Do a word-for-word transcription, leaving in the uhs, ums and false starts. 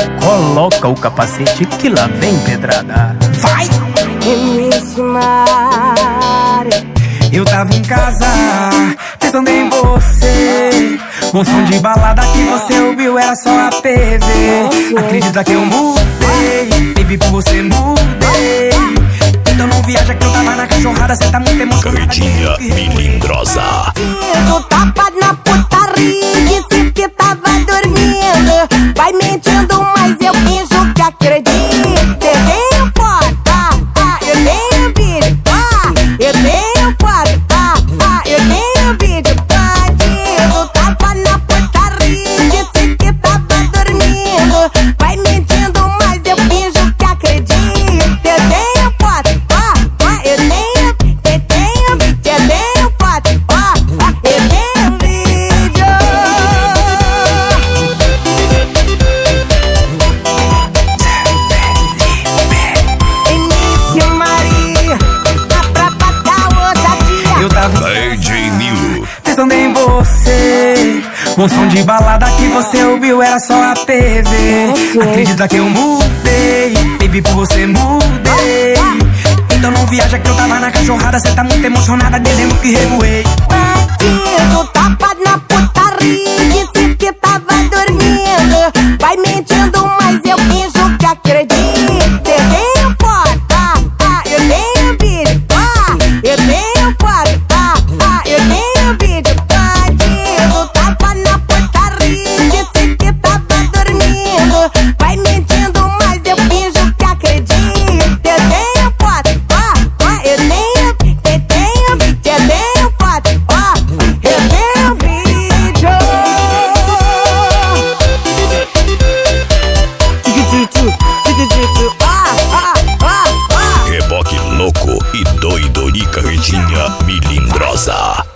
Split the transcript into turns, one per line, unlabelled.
Coloca o capacete que lá vem pedrada. Vai!
M C Mari,
eu tava em casa, pensando em você. Um som de balada que você ouviu era só a T V. Acredita que eu mudei, baby, por você mudei. Então não viaja que eu tava na cachorrada, cê tá muito emocionada.
Carretinha melindrosa.
tu tapa na putaria, disse que tava dormindo. Vai mentindo, mas eu finjo que acredito. Eu tenho foto, ah, ah, eu tenho vídeo, ah, eu tenho foto, ah, ah, eu tenho vídeo. Bandido, tapa na putaria, disse que tava dormindo. Vai mentindo, mas eu finjo que acredito. Eu tenho foto, ah, ah, eu tenho, eu tenho vídeo, eu tenho foto, ah, ah, eu tenho vídeo. Início Maria, a prata da ousadia.
Eu tava
D J Nilo.
pensando em você. Um som de balada que você ouviu era só a T V. Acredita que eu mudei, baby, por você mudei. Então não viaja que eu tava na cachorrada, cê tá muito emocionada, dizendo que revoei.
Bandido, tapa na putaria, disse que tava dormindo. Vai mentindo, mas eu finjo que acredito. Eu tenho foto, ah, ah, eu tenho vídeo, ah, eu tenho foto, ah, ah, eu tenho vídeo. Bandido, tapa na putaria, disse que tava dormindo. Vai mentindo, mas eu finjo que acredito. Eu tenho foto, ah, ah, eu tenho, eu tenho vídeo, eu tenho foto, ah, eu tenho vídeo. Tiki-tiki, tiki-tiki, ah, ah, ah, ah.
Reboque louco e doido e carretinha melindrosa.